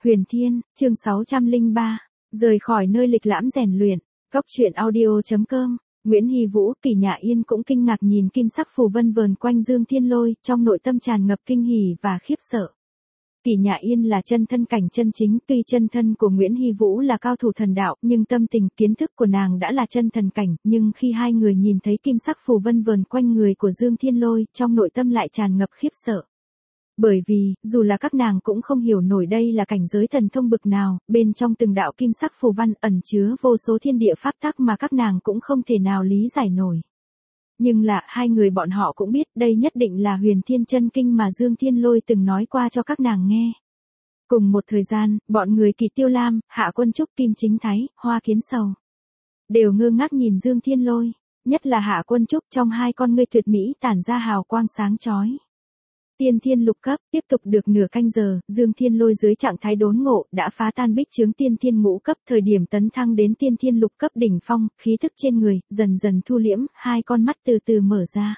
Huyền Thiên, chương 603, rời khỏi nơi lịch lãm rèn luyện, Cốc truyện audio.com, Nguyễn Hy Vũ, Kỷ Nhã Yên cũng kinh ngạc nhìn kim sắc phù vân vờn quanh Dương Thiên Lôi, trong nội tâm tràn ngập kinh hỉ và khiếp sợ. Kỷ Nhã Yên là chân thân cảnh chân chính, tuy chân thân của Nguyễn Hy Vũ là cao thủ thần đạo, nhưng tâm tình, kiến thức của nàng đã là chân thần cảnh, nhưng khi hai người nhìn thấy kim sắc phù vân vờn quanh người của Dương Thiên Lôi, trong nội tâm lại tràn ngập khiếp sợ. Bởi vì, dù là các nàng cũng không hiểu nổi đây là cảnh giới thần thông bực nào, bên trong từng đạo kim sắc phù văn ẩn chứa vô số thiên địa pháp tắc mà các nàng cũng không thể nào lý giải nổi. Nhưng là, hai người bọn họ cũng biết đây nhất định là Huyền Thiên Chân Kinh mà Dương Thiên Lôi từng nói qua cho các nàng nghe. Cùng một thời gian, bọn người Kỳ Tiêu Lam, Hạ Quân Trúc, Kim Chính Thái, Hoa Kiến Sầu đều ngơ ngác nhìn Dương Thiên Lôi, nhất là Hạ Quân Trúc, trong hai con ngươi tuyệt mỹ tản ra hào quang sáng chói. Tiên thiên lục cấp, tiếp tục được nửa canh giờ, Dương Thiên Lôi dưới trạng thái đốn ngộ, đã phá tan bích chướng tiên thiên ngũ cấp, thời điểm tấn thăng đến tiên thiên lục cấp đỉnh phong, khí thức trên người, dần dần thu liễm, hai con mắt từ từ mở ra.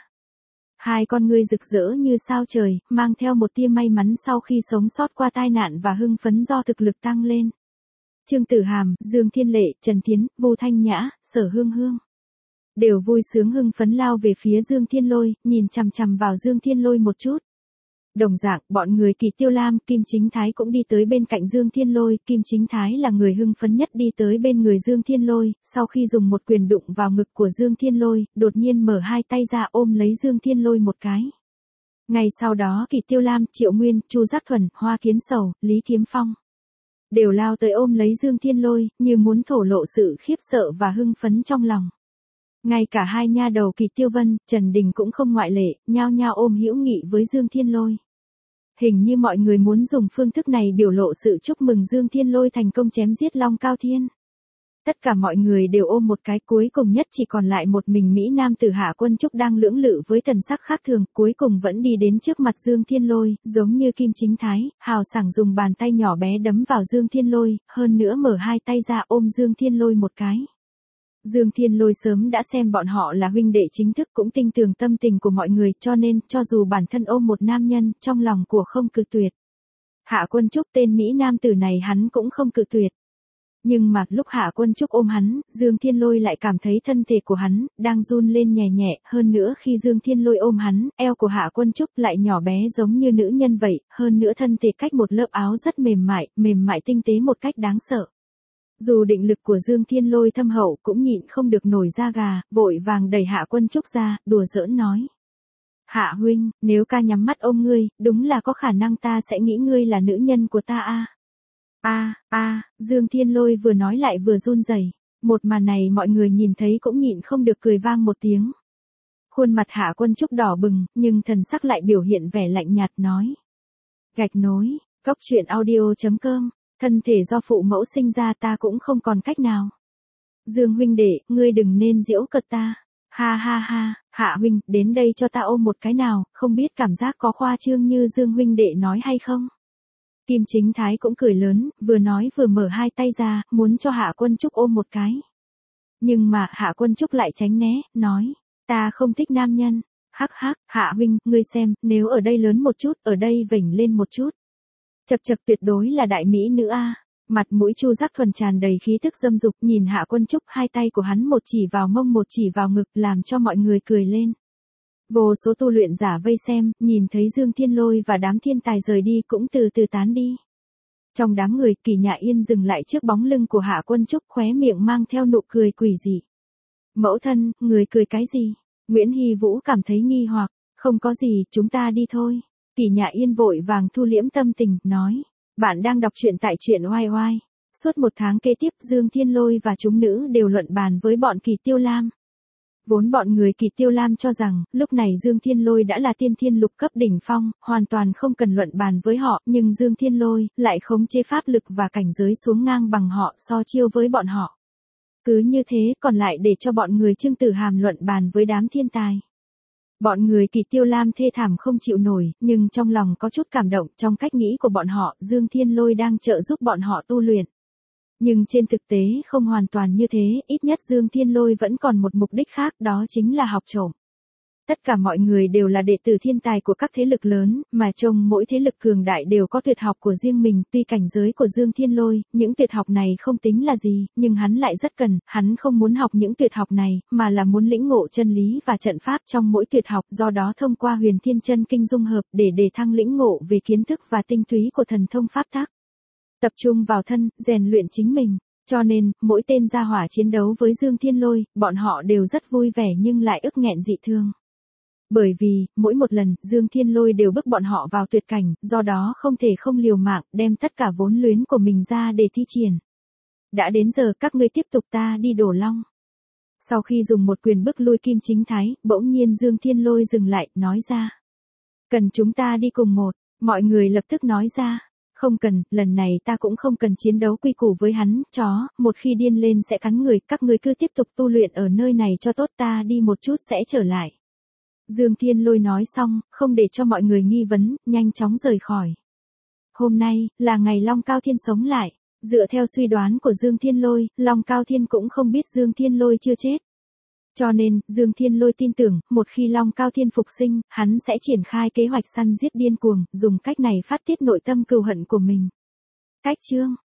Hai con ngươi rực rỡ như sao trời, mang theo một tia may mắn sau khi sống sót qua tai nạn và hưng phấn do thực lực tăng lên. Trương Tử Hàm, Dương Thiên Lệ, Trần Thiến, Vu Thanh Nhã, Sở Hương Hương đều vui sướng hưng phấn lao về phía Dương Thiên Lôi, nhìn chằm chằm vào Dương Thiên Lôi một chút. Đồng dạng, bọn người Kỳ Tiêu Lam, Kim Chính Thái cũng đi tới bên cạnh Dương Thiên Lôi, Kim Chính Thái là người hưng phấn nhất đi tới bên người Dương Thiên Lôi, sau khi dùng một quyền đụng vào ngực của Dương Thiên Lôi, đột nhiên mở hai tay ra ôm lấy Dương Thiên Lôi một cái. Ngay sau đó Kỳ Tiêu Lam, Triệu Nguyên, Chu Giác Thuần, Hoa Kiến Sầu, Lý Kiếm Phong đều lao tới ôm lấy Dương Thiên Lôi, như muốn thổ lộ sự khiếp sợ và hưng phấn trong lòng. Ngay cả hai nha đầu Kỳ Tiêu Vân, Trần Đình cũng không ngoại lệ, nhao nhao ôm hữu nghị với Dương Thiên Lôi. Hình như mọi người muốn dùng phương thức này biểu lộ sự chúc mừng Dương Thiên Lôi thành công chém giết Long Cao Thiên. Tất cả mọi người đều ôm một cái, cuối cùng nhất chỉ còn lại một mình Mỹ Nam tử Hạ Quân Trúc đang lưỡng lự với thần sắc khác thường, cuối cùng vẫn đi đến trước mặt Dương Thiên Lôi, giống như Kim Chính Thái, hào sảng dùng bàn tay nhỏ bé đấm vào Dương Thiên Lôi, hơn nữa mở hai tay ra ôm Dương Thiên Lôi một cái. Dương Thiên Lôi sớm đã xem bọn họ là huynh đệ chính thức, cũng tin tưởng tâm tình của mọi người, cho nên, cho dù bản thân ôm một nam nhân, trong lòng của không cự tuyệt. Hạ Quân Trúc, tên Mỹ Nam tử này hắn cũng không cự tuyệt. Nhưng mà, lúc Hạ Quân Trúc ôm hắn, Dương Thiên Lôi lại cảm thấy thân thể của hắn, đang run lên nhẹ nhẹ, hơn nữa khi Dương Thiên Lôi ôm hắn, eo của Hạ Quân Trúc lại nhỏ bé giống như nữ nhân vậy, hơn nữa thân thể cách một lớp áo rất mềm mại tinh tế một cách đáng sợ. Dù định lực của Dương Thiên Lôi thâm hậu cũng nhịn không được nổi da gà, vội vàng đẩy Hạ Quân Trúc ra, đùa giỡn nói. Hạ huynh, nếu ca nhắm mắt ôm ngươi, đúng là có khả năng ta sẽ nghĩ ngươi là nữ nhân của ta Dương Thiên Lôi vừa nói lại vừa run rẩy. Một màn này mọi người nhìn thấy cũng nhịn không được cười vang một tiếng. Khuôn mặt Hạ Quân Trúc đỏ bừng, nhưng thần sắc lại biểu hiện vẻ lạnh nhạt nói. Gạch nối, Cốc truyện audio.com. Thân thể do phụ mẫu sinh ra ta cũng không còn cách nào. Dương huynh đệ, ngươi đừng nên giễu cợt ta. Ha ha ha, Hạ huynh, đến đây cho ta ôm một cái nào, không biết cảm giác có khoa trương như Dương huynh đệ nói hay không? Kim Chính Thái cũng cười lớn, vừa nói vừa mở hai tay ra, muốn cho Hạ Quân Trúc ôm một cái. Nhưng mà, Hạ Quân Trúc lại tránh né, nói, ta không thích nam nhân. Hắc hắc, Hạ huynh, ngươi xem, nếu ở đây lớn một chút, ở đây vểnh lên một chút. Chật chật, tuyệt đối là đại mỹ nữ a. Mặt mũi Chu Giác Thuần tràn đầy khí thức dâm dục, nhìn Hạ Quân Trúc, hai tay của hắn một chỉ vào mông một chỉ vào ngực, làm cho mọi người cười lên. Vô số tu luyện giả vây xem, nhìn thấy Dương Thiên Lôi và đám thiên tài rời đi cũng từ từ tán đi. Trong đám người, Kỷ Nhã Yên dừng lại trước bóng lưng của Hạ Quân Trúc, khóe miệng mang theo nụ cười quỷ dị. Mẫu thân, người cười cái gì? Nguyễn Hy Vũ cảm thấy nghi hoặc. Không có gì, chúng ta đi thôi. Kỷ Nhã Yên vội vàng thu liễm tâm tình, nói. Bạn đang đọc truyện tại truyện oai oai. Suốt một tháng kế tiếp, Dương Thiên Lôi và chúng nữ đều luận bàn với bọn Kỳ Tiêu Lam. Vốn bọn người Kỳ Tiêu Lam cho rằng, lúc này Dương Thiên Lôi đã là tiên thiên lục cấp đỉnh phong, hoàn toàn không cần luận bàn với họ, nhưng Dương Thiên Lôi lại khống chế pháp lực và cảnh giới xuống ngang bằng họ, so chiêu với bọn họ. Cứ như thế, còn lại để cho bọn người Trương Tử Hàm luận bàn với đám thiên tài. Bọn người Kỳ Tiêu Lam thê thảm không chịu nổi, nhưng trong lòng có chút cảm động, trong cách nghĩ của bọn họ, Dương Thiên Lôi đang trợ giúp bọn họ tu luyện. Nhưng trên thực tế không hoàn toàn như thế, ít nhất Dương Thiên Lôi vẫn còn một mục đích khác, đó chính là học trộm. Tất cả mọi người đều là đệ tử thiên tài của các thế lực lớn, mà trông mỗi thế lực cường đại đều có tuyệt học của riêng mình, tuy cảnh giới của Dương Thiên Lôi, những tuyệt học này không tính là gì, nhưng hắn lại rất cần, hắn không muốn học những tuyệt học này, mà là muốn lĩnh ngộ chân lý và trận pháp trong mỗi tuyệt học, do đó thông qua Huyền Thiên Chân Kinh dung hợp để đề thăng lĩnh ngộ về kiến thức và tinh túy của thần thông pháp tắc. Tập trung vào thân, rèn luyện chính mình. Cho nên, mỗi tên gia hỏa chiến đấu với Dương Thiên Lôi, bọn họ đều rất vui vẻ nhưng lại ức nghẹn dị thương. Bởi vì, mỗi một lần, Dương Thiên Lôi đều bức bọn họ vào tuyệt cảnh, do đó không thể không liều mạng, đem tất cả vốn luyến của mình ra để thi triển. Đã đến giờ các ngươi tiếp tục, ta đi đổ long. Sau khi dùng một quyền bức lui Kim Chính Thái, bỗng nhiên Dương Thiên Lôi dừng lại, nói ra. Cần chúng ta đi cùng một, mọi người lập tức nói ra. Không cần, lần này ta cũng không cần chiến đấu quy củ với hắn, chó, một khi điên lên sẽ cắn người, các ngươi cứ tiếp tục tu luyện ở nơi này cho tốt, ta đi một chút sẽ trở lại. Dương Thiên Lôi nói xong, không để cho mọi người nghi vấn, nhanh chóng rời khỏi. Hôm nay, là ngày Long Cao Thiên sống lại. Dựa theo suy đoán của Dương Thiên Lôi, Long Cao Thiên cũng không biết Dương Thiên Lôi chưa chết. Cho nên, Dương Thiên Lôi tin tưởng, một khi Long Cao Thiên phục sinh, hắn sẽ triển khai kế hoạch săn giết điên cuồng, dùng cách này phát tiết nội tâm cừu hận của mình. Cách chương